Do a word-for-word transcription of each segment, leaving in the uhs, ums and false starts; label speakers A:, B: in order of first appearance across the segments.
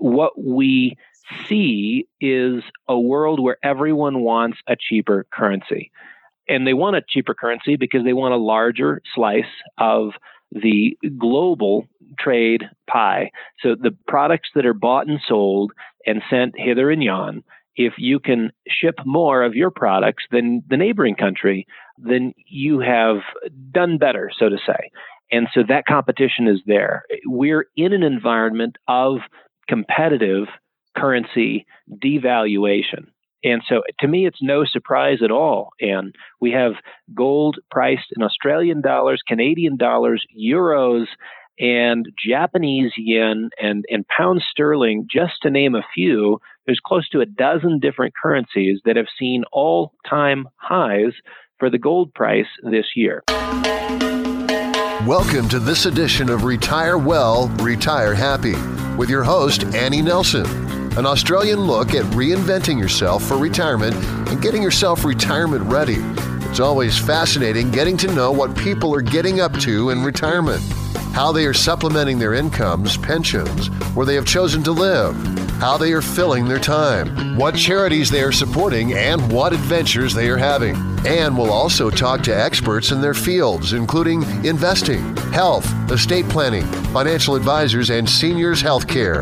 A: what we see is a world where everyone wants a cheaper currency. And they want a cheaper currency because they want a larger slice of the global trade pie. So the products that are bought and sold and sent hither and yon, if you can ship more of your products than the neighboring country, then you have done better, so to say. And so that competition is there. We're in an environment of competitive currency devaluation. And so to me, it's no surprise at all. And we have gold priced in Australian dollars, Canadian dollars, euros, and Japanese yen and, and pound sterling, just to name a few. There's close to a dozen different currencies that have seen all-time highs for the gold price this year.
B: Welcome to this edition of Retire Well, Retire Happy with your host, Annie Nelson. An Australian look at reinventing yourself for retirement and getting yourself retirement ready. It's always fascinating getting to know what people are getting up to in retirement, how they are supplementing their incomes, pensions, where they have chosen to live, how they are filling their time, what charities they are supporting, and what adventures they are having. And we'll also talk to experts in their fields, including investing, health, estate planning, financial advisors, and seniors healthcare.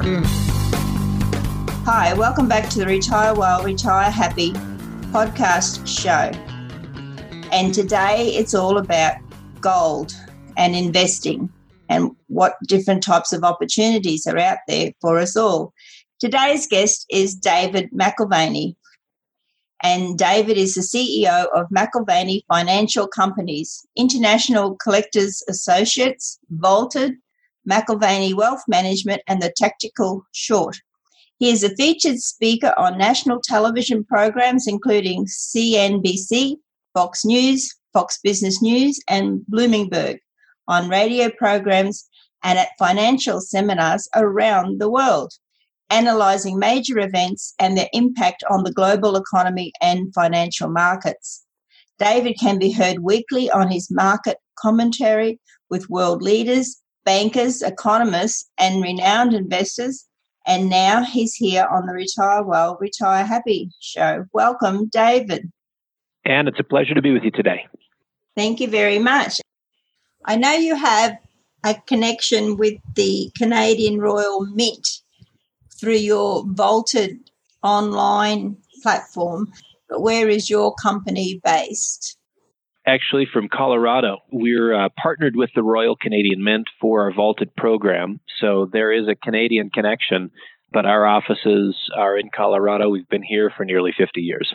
C: Hi, welcome back to the Retire Well, Retire Happy podcast show. And today it's all about gold and investing and what different types of opportunities are out there for us all. Today's guest is David McIlvaney. And David is the C E O of McIlvaney Financial Companies, International Collectors Associates, Vaulted, McIlvaney Wealth Management, and the Tactical Short. He is a featured speaker on national television programs including C N B C, Fox News, Fox Business News, and Bloomberg, on radio programs and at financial seminars around the world, analysing major events and their impact on the global economy and financial markets. David can be heard weekly on his market commentary with world leaders, bankers, economists, and renowned investors. And now he's here on the Retire Well, Retire Happy show. Welcome, David.
A: And it's a pleasure to be with you today.
C: Thank you very much. I know you have a connection with the Canadian Royal Mint through your Vaulted online platform, but where is your company based?
A: Actually, from Colorado. We're uh, partnered with the Royal Canadian Mint for our Vaulted program, so there is a Canadian connection, but our offices are in Colorado. We've been here for nearly fifty years.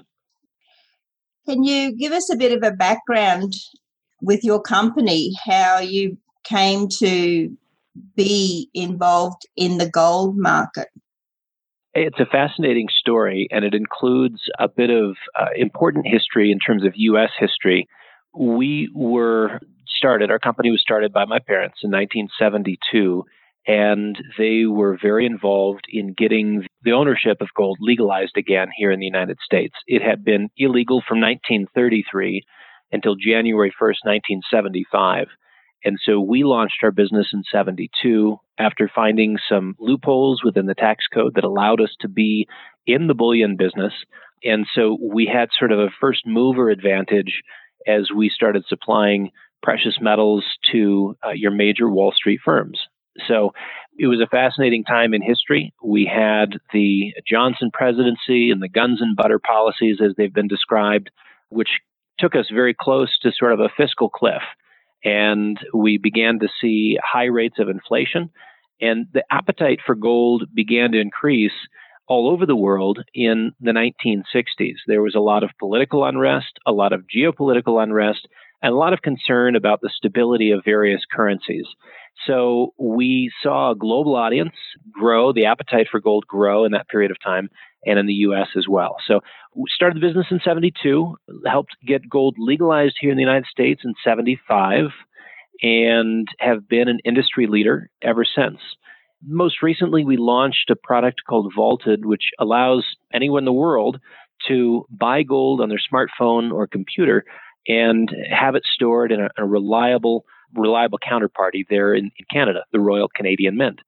C: Can you give us a bit of a background with your company, how you came to be involved in the gold market?
A: It's a fascinating story, and it includes a bit of uh, important history in terms of U S history. We were started, our company was started by my parents in nineteen seventy-two, and they were very involved in getting the ownership of gold legalized again here in the United States. It had been illegal from nineteen thirty-three until January first, nineteen seventy-five. And so we launched our business in seventy-two after finding some loopholes within the tax code that allowed us to be in the bullion business. And so we had sort of a first mover advantage as we started supplying precious metals to uh, your major Wall Street firms. So it was a fascinating time in history. We had the Johnson presidency and the guns and butter policies, as they've been described, which took us very close to sort of a fiscal cliff. And we began to see high rates of inflation, and the appetite for gold began to increase all over the world in the nineteen sixties. There was a lot of political unrest, a lot of geopolitical unrest, and a lot of concern about the stability of various currencies. So we saw a global audience grow, the appetite for gold grow in that period of time, and in the U S as well. So we started the business in seventy-two, helped get gold legalized here in the United States in seventy-five, and have been an industry leader ever since. Most recently, we launched a product called Vaulted, which allows anyone in the world to buy gold on their smartphone or computer and have it stored in a, a reliable reliable counterparty there in, in Canada, the Royal Canadian Mint.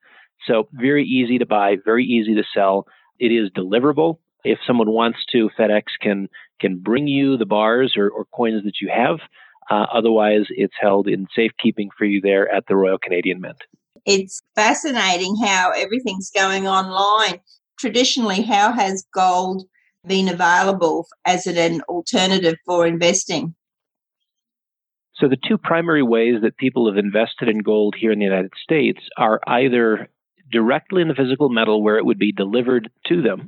A: So very easy to buy, very easy to sell. It is deliverable. If someone wants to, FedEx can can bring you the bars or, or coins that you have. Uh, otherwise, it's held in safekeeping for you there at the Royal Canadian Mint.
C: It's fascinating how everything's going online. Traditionally, how has gold been available as an alternative for investing?
A: So the two primary ways that people have invested in gold here in the United States are either directly in the physical metal where it would be delivered to them,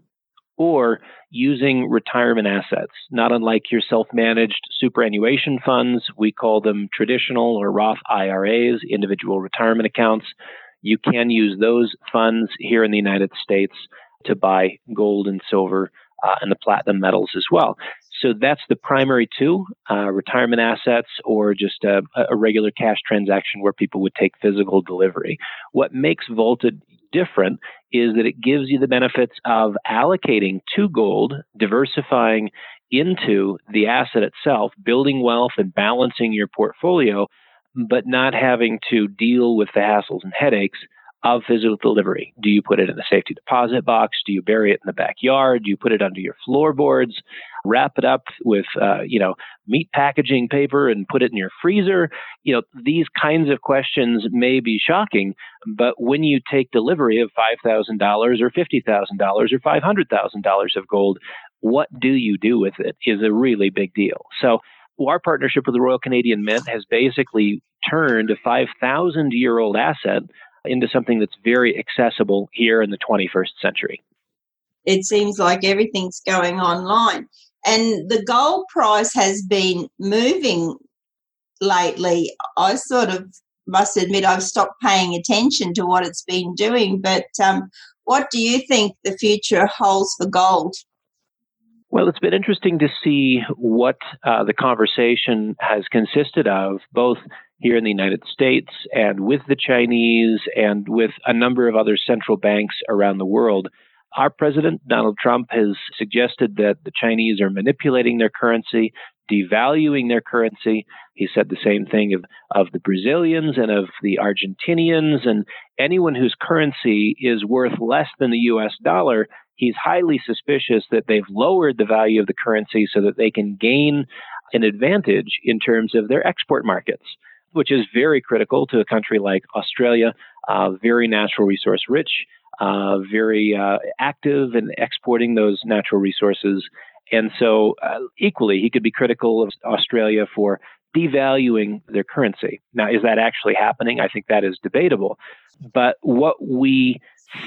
A: or using retirement assets, not unlike your self-managed superannuation funds. We call them traditional or Roth I R As, individual retirement accounts. You can use those funds here in the United States to buy gold and silver uh, and the platinum metals as well. So that's the primary two, uh, retirement assets or just a, a regular cash transaction where people would take physical delivery. What makes Volta different is that it gives you the benefits of allocating to gold, diversifying into the asset itself, building wealth and balancing your portfolio, but not having to deal with the hassles and headaches of physical delivery. Do you put it in a safety deposit box? Do you bury it in the backyard? Do you put it under your floorboards? Wrap it up with, uh, you know, meat packaging paper and put it in your freezer? You know, these kinds of questions may be shocking, but when you take delivery of five thousand dollars or fifty thousand dollars or five hundred thousand dollars of gold, what do you do with it is a really big deal. So our partnership with the Royal Canadian Mint has basically turned a five thousand year old asset into something that's very accessible here in the twenty-first century.
C: It seems like everything's going online. And the gold price has been moving lately. I sort of must admit I've stopped paying attention to what it's been doing. But um, what do you think the future holds for gold?
A: Well, it's been interesting to see what uh, the conversation has consisted of, both here in the United States and with the Chinese and with a number of other central banks around the world. Our president, Donald Trump, has suggested that the Chinese are manipulating their currency, devaluing their currency. He said the same thing of, of the Brazilians and of the Argentinians, and anyone whose currency is worth less than the U S dollar. He's highly suspicious that they've lowered the value of the currency so that they can gain an advantage in terms of their export markets, which is very critical to a country like Australia, uh, very natural resource rich, uh, very uh, active in exporting those natural resources. And so uh, equally, he could be critical of Australia for devaluing their currency. Now, is that actually happening? I think that is debatable. But what we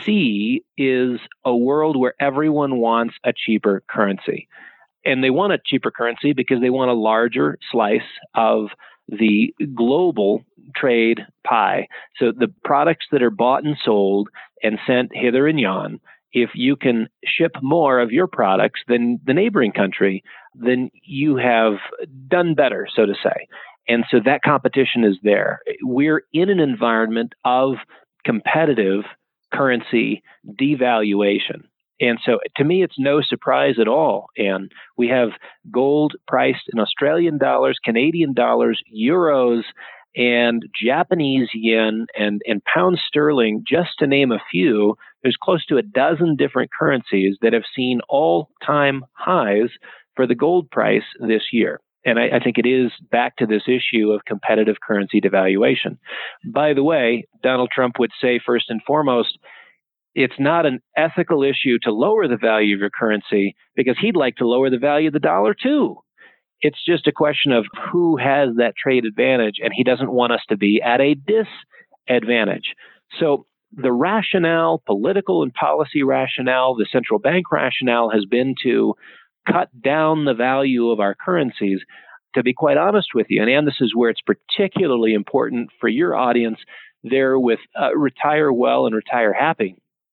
A: see is a world where everyone wants a cheaper currency. And they want a cheaper currency because they want a larger slice of the global trade pie. So the products that are bought and sold and sent hither and yon, if you can ship more of your products than the neighboring country, then you have done better, so to say. And so that competition is there. We're in an environment of competitive currency devaluation. And so to me, it's no surprise at all. And we have gold priced in Australian dollars, Canadian dollars, euros, and Japanese yen and, and pound sterling, just to name a few. There's close to a dozen different currencies that have seen all-time highs for the gold price this year. And I, I think it is back to this issue of competitive currency devaluation. By the way, Donald Trump would say, first and foremost, it's not an ethical issue to lower the value of your currency because he'd like to lower the value of the dollar too. It's just a question of who has that trade advantage, and he doesn't want us to be at a disadvantage. So the rationale, political and policy rationale, the central bank rationale has been to cut down the value of our currencies. To be quite honest with you, and Ann, this is where it's particularly important for your audience there with uh, Retire Well and Retire Happy.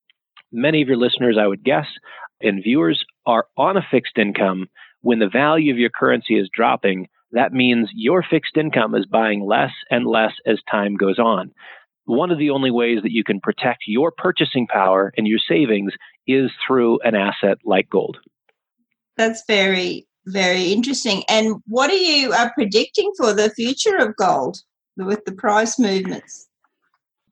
A: Many of your listeners, I would guess, and viewers are on a fixed income. When the value of your currency is dropping, that means your fixed income is buying less and less as time goes on. One of the only ways that you can protect your purchasing power and your savings is through an asset like gold.
C: That's very, very interesting. And what are you uh, predicting for the future of gold with the price movements?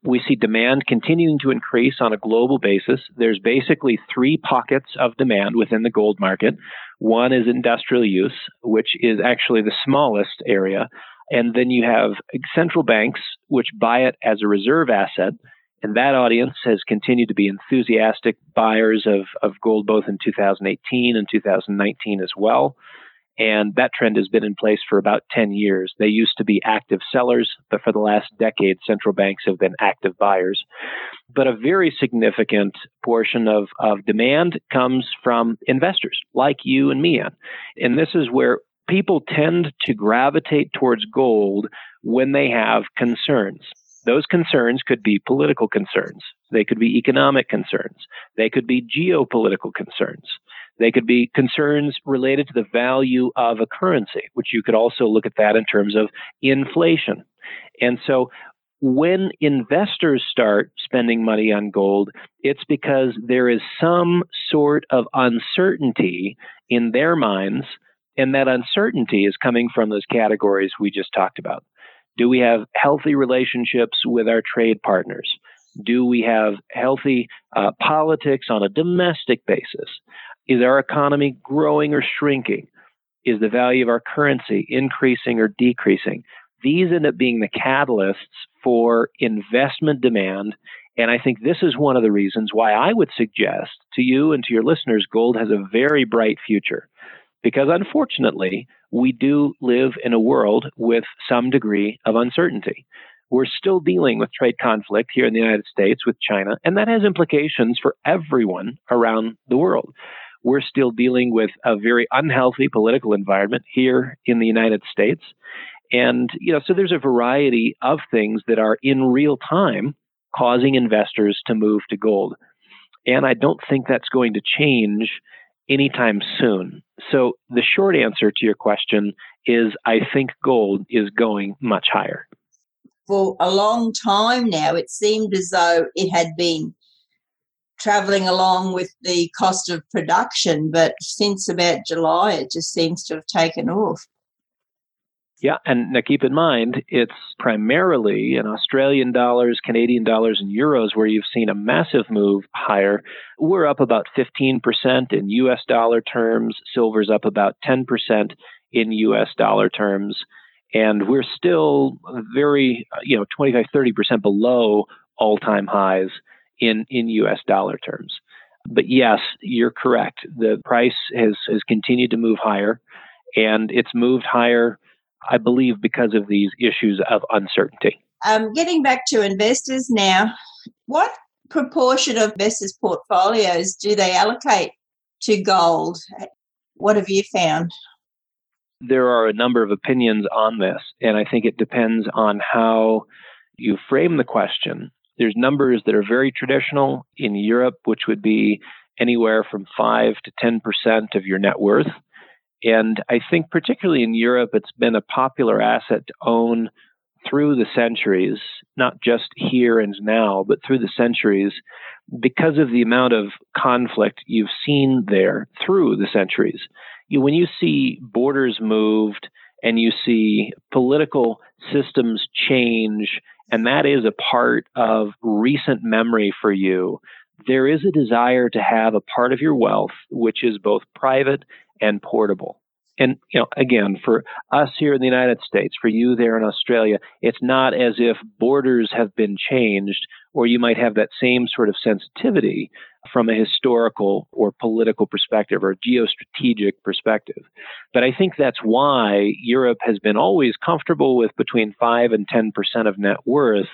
A: We see demand continuing to increase on a global basis. There's basically three pockets of demand within the gold market. One is industrial use, which is actually the smallest area. And then you have central banks, which buy it as a reserve asset. And that audience has continued to be enthusiastic buyers of, of gold, both in two thousand eighteen and two thousand nineteen as well. And that trend has been in place for about ten years. They used to be active sellers, but for the last decade, central banks have been active buyers. But a very significant portion of, of demand comes from investors like you and me. And this is where people tend to gravitate towards gold when they have concerns. Those concerns could be political concerns. They could be economic concerns. They could be geopolitical concerns. They could be concerns related to the value of a currency, which you could also look at that in terms of inflation. And so when investors start spending money on gold, it's because there is some sort of uncertainty in their minds, and that uncertainty is coming from those categories we just talked about. Do we have healthy relationships with our trade partners? Do we have healthy uh, politics on a domestic basis? Is our economy growing or shrinking? Is the value of our currency increasing or decreasing? These end up being the catalysts for investment demand. And I think this is one of the reasons why I would suggest to you and to your listeners, gold has a very bright future. Because unfortunately, we do live in a world with some degree of uncertainty. We're still dealing with trade conflict here in the United States with China, and that has implications for everyone around the world. We're still dealing with a very unhealthy political environment here in the United States. And, you know, so there's a variety of things that are in real time causing investors to move to gold. And I don't think that's going to change anytime soon. So the short answer to your question is I think gold is going much higher.
C: For a long time now, it seemed as though it had been traveling along with the cost of production, but since about July, it just seems to have taken off.
A: Yeah, and now keep in mind, it's primarily in Australian dollars, Canadian dollars, and euros where you've seen a massive move higher. We're up about fifteen percent in U S dollar terms. Silver's up about ten percent in U S dollar terms. And we're still very, you know, twenty-five, thirty percent below all-time highs in, in U S dollar terms. But yes, you're correct. The price has, has continued to move higher, and it's moved higher, I believe, because of these issues of uncertainty.
C: Um, getting back to investors now, what proportion of investors' portfolios do they allocate to gold? What have you found?
A: There are a number of opinions on this, and I think it depends on how you frame the question. There's numbers that are very traditional in Europe, which would be anywhere from five to ten percent of your net worth. And I think particularly in Europe, it's been a popular asset to own through the centuries, not just here and now, but through the centuries, because of the amount of conflict you've seen there through the centuries. You, when you see borders moved and you see political systems change, and that is a part of recent memory for you, there is a desire to have a part of your wealth which is both private and portable. And, you know, again, for us here in the United States, for you there in Australia, it's not as if borders have been changed, or you might have that same sort of sensitivity from a historical or political perspective or geostrategic perspective. But I think that's why Europe has been always comfortable with between five and ten percent of net worth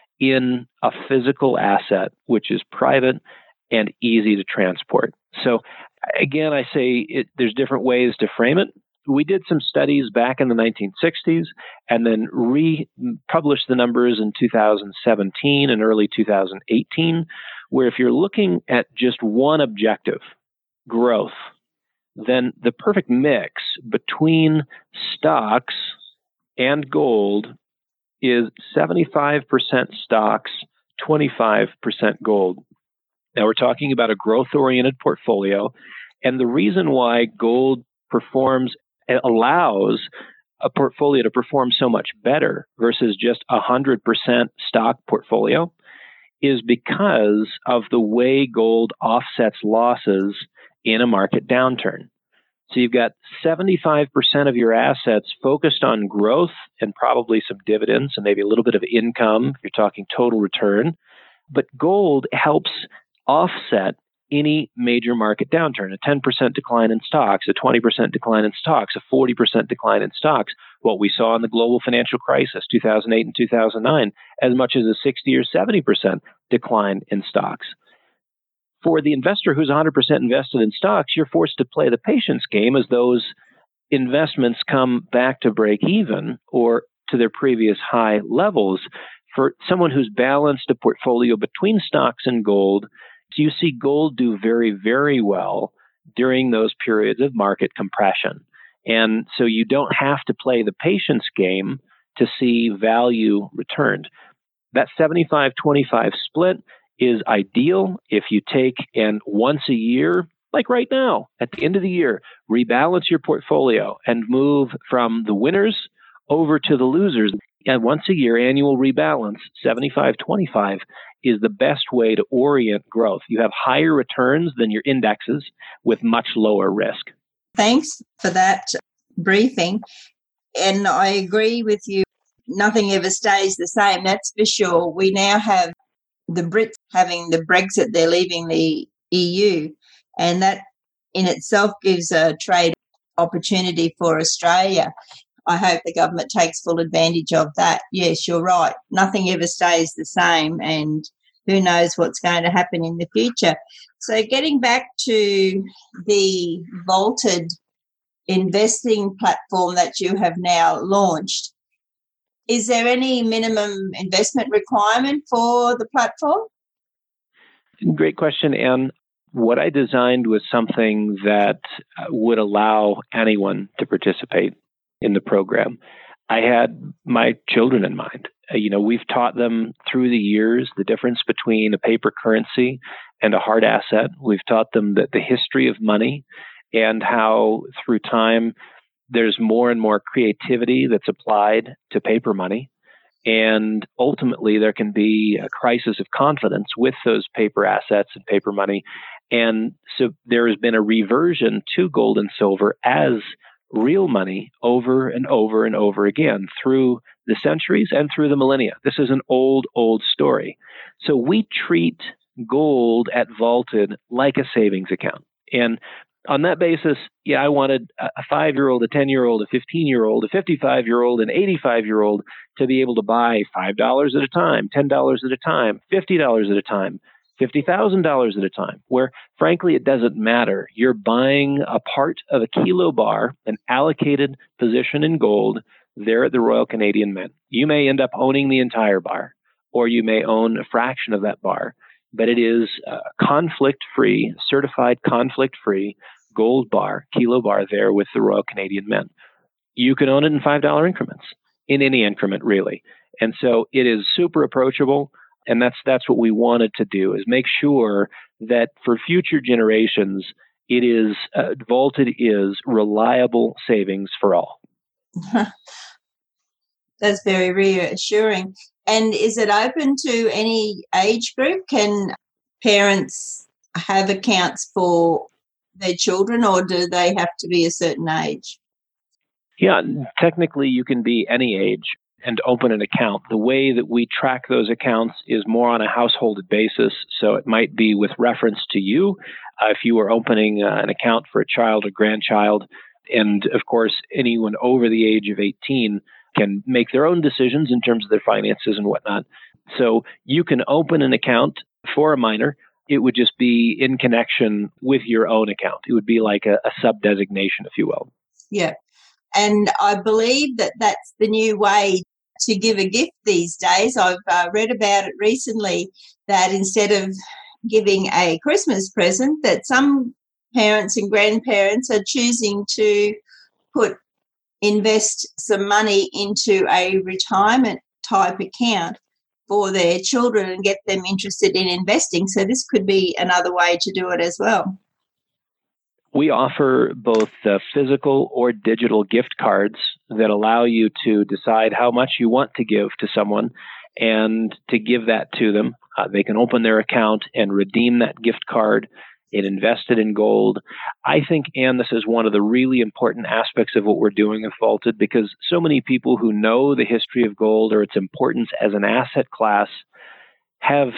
A: in a physical asset, which is private and easy to transport. So again, I say it, there's different ways to frame it. We did some studies back in the nineteen sixties and then republished the numbers in two thousand seventeen and early two thousand eighteen, where if you're looking at just one objective, growth, then the perfect mix between stocks and gold is seventy-five percent stocks, twenty-five percent gold. Now, we're talking about a growth-oriented portfolio, and the reason why gold performs, allows a portfolio to perform so much better versus just a one hundred percent stock portfolio is because of the way gold offsets losses in a market downturn. So you've got seventy-five percent of your assets focused on growth and probably some dividends and maybe a little bit of income if you're talking total return. But gold helps offset any major market downturn, a ten percent decline in stocks, a twenty percent decline in stocks, a forty percent decline in stocks, what we saw in the global financial crisis, two thousand eight and two thousand nine, as much as a sixty or seventy percent decline in stocks. For the investor who's one hundred percent invested in stocks, you're forced to play the patience game as those investments come back to break even or to their previous high levels. For someone who's balanced a portfolio between stocks and gold, you see gold do very, very well during those periods of market compression. And so you don't have to play the patience game to see value returned. That seventy-five twenty-five split is ideal if you take and once a year, like right now, at the end of the year, rebalance your portfolio and move from the winners over to the losers. And once a year, annual rebalance, seventy-five twenty-five, is the best way to orient growth. You have higher returns than your indexes with much lower risk.
C: Thanks for that briefing. And I agree with you. Nothing ever stays the same, that's for sure. We now have the Brits having the Brexit, they're leaving the E U, and that in itself gives a trade opportunity for Australia. I hope the government takes full advantage of that. Yes, you're right. Nothing ever stays the same, and who knows what's going to happen in the future. So getting back to the vaulted investing platform that you have now launched, is there any minimum investment requirement for the platform?
A: Great question, Anne. What I designed was something that would allow anyone to participate in the program. I had my children in mind. You know, we've taught them through the years the difference between a paper currency and a hard asset. We've taught them that the history of money and how through time there's more and more creativity that's applied to paper money. And ultimately, there can be a crisis of confidence with those paper assets and paper money. And so there has been a reversion to gold and silver as real money over and over and over again through the centuries and through the millennia. This is an old, old story. So we treat gold at Vaulted like a savings account. And on that basis, yeah, I wanted a five-year-old, a ten-year-old, a fifteen-year-old, a fifty-five-year-old, an eighty-five-year-old to be able to buy five dollars at a time, ten dollars at a time, fifty dollars at a time, fifty thousand dollars at a time, where, frankly, it doesn't matter. You're buying a part of a kilo bar, an allocated position in gold there at the Royal Canadian Mint. You may end up owning the entire bar, or you may own a fraction of that bar, but it is a conflict-free, certified conflict-free gold bar, kilo bar there with the Royal Canadian Mint. You can own it in five dollar increments, in any increment, really. And so it is super approachable. And that's that's what we wanted to do, is make sure that for future generations, it is uh, Vaulted is reliable savings for all.
C: That's very reassuring. And is it open to any age group? Can parents have accounts for their children, or do they have to be a certain age?
A: Yeah, technically you can be any age and open an account. The way that we track those accounts is more on a householded basis. So it might be with reference to you uh, if you were opening uh, an account for a child or grandchild. And of course, anyone over the age of eighteen can make their own decisions in terms of their finances and whatnot. So you can open an account for a minor. It would just be in connection with your own account. It would be like a, a sub-designation, if you will.
C: Yeah. And I believe that that's the new way to give a gift these days. I've uh, read about it recently that instead of giving a Christmas present, that some parents and grandparents are choosing to put invest some money into a retirement type account for their children and get them interested in investing. So this could be another way to do it as well.
A: We offer both uh, physical or digital gift cards that allow you to decide how much you want to give to someone and to give that to them. Uh, they can open their account and redeem that gift card and invest it in gold. I think, Anne, this is one of the really important aspects of what we're doing with Vaulted, because so many people who know the history of gold or its importance as an asset class have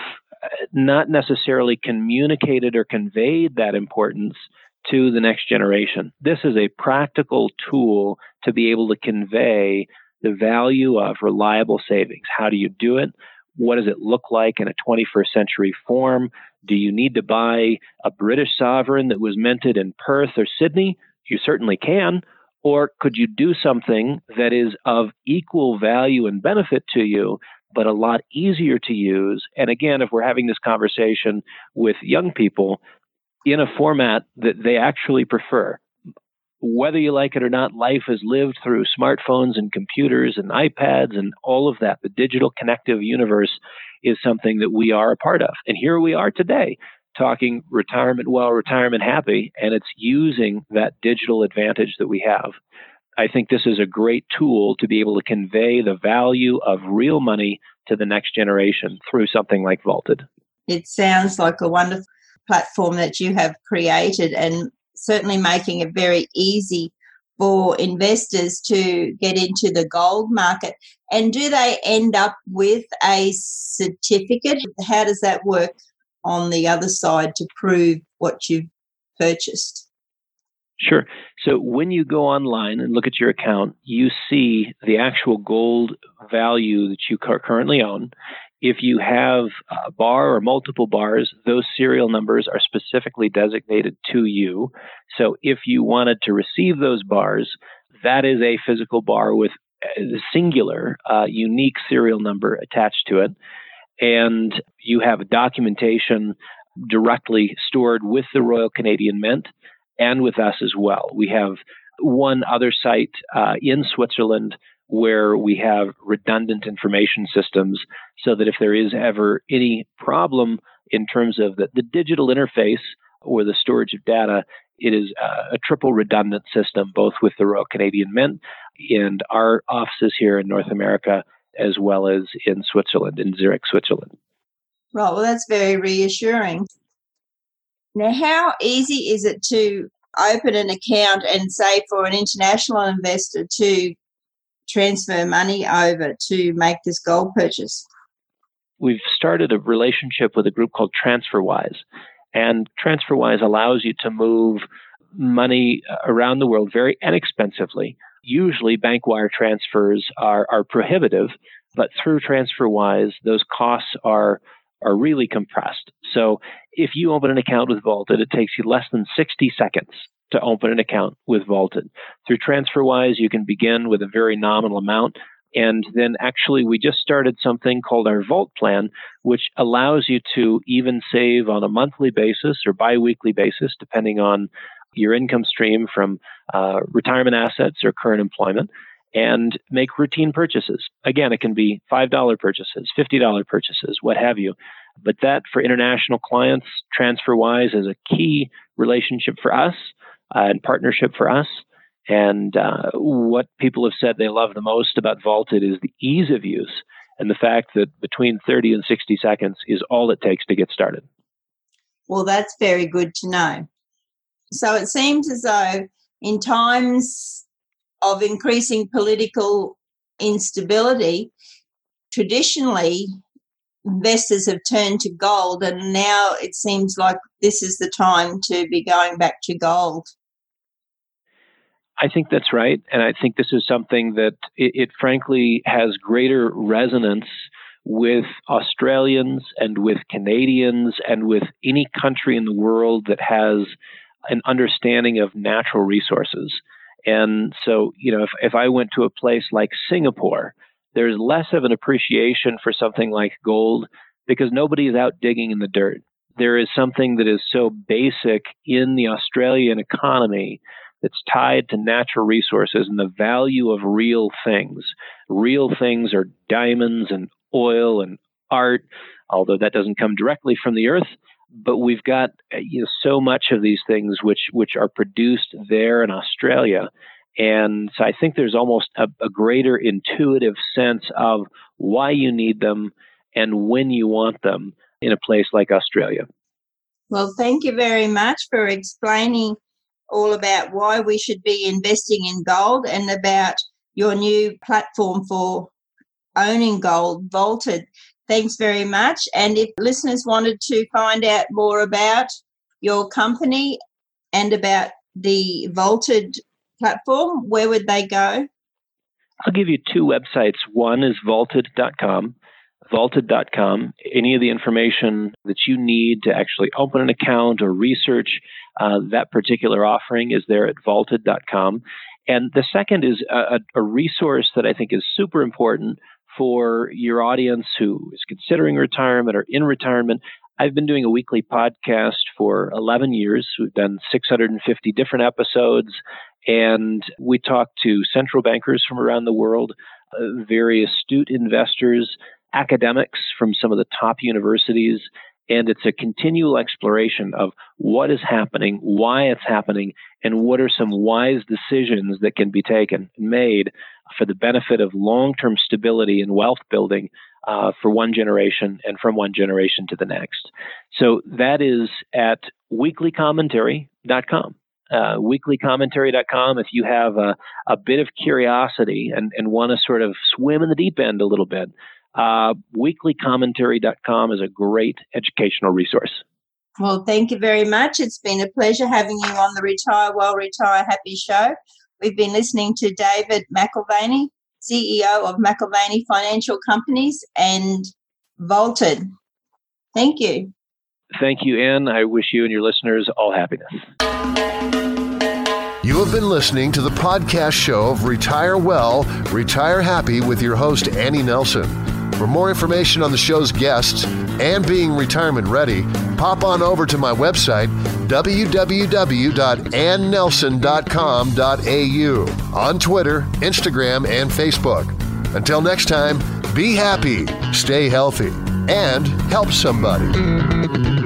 A: not necessarily communicated or conveyed that importance to the next generation. This is a practical tool to be able to convey the value of reliable savings. How do you do it? What does it look like in a twenty-first century form? Do you need to buy a British sovereign that was minted in Perth or Sydney? You certainly can. Or could you do something that is of equal value and benefit to you, but a lot easier to use? And again, if we're having this conversation with young people, in a format that they actually prefer. Whether you like it or not, life is lived through smartphones and computers and iPads and all of that. The digital connective universe is something that we are a part of. And here we are today talking retirement well, retirement happy, and it's using that digital advantage that we have. I think this is a great tool to be able to convey the value of real money to the next generation through something like Vaulted.
C: It sounds like a wonderful platform that you have created, and certainly making it very easy for investors to get into the gold market. And do they end up with a certificate? How does that work on the other side to prove what you've purchased?
A: Sure. So when you go online and look at your account, you see the actual gold value that you currently own. If you have a bar or multiple bars, those serial numbers are specifically designated to you. So if you wanted to receive those bars, that is a physical bar with a singular, uh, unique serial number attached to it. And you have documentation directly stored with the Royal Canadian Mint and with us as well. We have one other site uh, in Switzerland where we have redundant information systems so that if there is ever any problem in terms of the, the digital interface or the storage of data, it is a, a triple redundant system, both with the Royal Canadian Mint and our offices here in North America, as well as in Switzerland, in Zurich, Switzerland.
C: Right, well, that's very reassuring. Now, how easy is it to open an account and say for an international investor to transfer money over to make this gold purchase?
A: We've started a relationship with a group called TransferWise. And TransferWise allows you to move money around the world very inexpensively. Usually bank wire transfers are, are prohibitive, but through TransferWise, those costs are are really compressed. So if you open an account with Vaulted, it takes you less than sixty seconds to open an account with Vaulted. Through TransferWise, you can begin with a very nominal amount. And then actually, we just started something called our Vault Plan, which allows you to even save on a monthly basis or biweekly basis, depending on your income stream from uh, retirement assets or current employment, and make routine purchases. Again, it can be five dollars purchases, fifty dollars purchases, what have you. But that, for international clients, TransferWise is a key relationship for us uh, and partnership for us. And uh, what people have said they love the most about Vaulted is the ease of use and the fact that between thirty and sixty seconds is all it takes to get started.
C: Well, that's very good to know. So it seems as though in times of increasing political instability, traditionally investors have turned to gold, and now it seems like this is the time to be going back to gold.
A: I think that's right. And I think this is something that it, it frankly has greater resonance with Australians and with Canadians and with any country in the world that has an understanding of natural resources. And so, you know, if, if I went to a place like Singapore, there's less of an appreciation for something like gold because nobody is out digging in the dirt. There is something that is so basic in the Australian economy that's tied to natural resources and the value of real things. Real things are diamonds and oil and art, although that doesn't come directly from the earth. But we've got you know, so much of these things which which are produced there in Australia. And so I think there's almost a, a greater intuitive sense of why you need them and when you want them in a place like Australia.
C: Well, thank you very much for explaining all about why we should be investing in gold and about your new platform for owning gold, Vaulted. Thanks very much. And if listeners wanted to find out more about your company and about the Vaulted platform, where would they go?
A: I'll give you two websites. One is vaulted dot com. vaulted dot com. Any of the information that you need to actually open an account or research uh, that particular offering is there at vaulted dot com. And the second is a, a resource that I think is super important for your audience who is considering retirement or in retirement. I've been doing a weekly podcast for eleven years. We've done six hundred fifty different episodes, and we talk to central bankers from around the world, uh, very astute investors, academics from some of the top universities, and it's a continual exploration of what is happening, why it's happening, and what are some wise decisions that can be taken and made for the benefit of long-term stability and wealth building uh, for one generation and from one generation to the next. So that is at weekly commentary dot com. Uh, weekly commentary dot com. If you have a, a bit of curiosity and, and want to sort of swim in the deep end a little bit, uh, weekly commentary dot com is a great educational resource.
C: Well, thank you very much. It's been a pleasure having you on the Retire Well, Retire Happy show. We've been listening to David McAlvany, C E O of McAlvany Financial Companies and Vaulted. Thank you.
A: Thank you, Ann. I wish you and your listeners all happiness.
B: You have been listening to the podcast show of Retire Well, Retire Happy with your host, Annie Nelson. For more information on the show's guests and being retirement ready, pop on over to my website, w w w dot ann nelson dot com dot a u, on Twitter, Instagram, and Facebook. Until next time, be happy, stay healthy, and help somebody.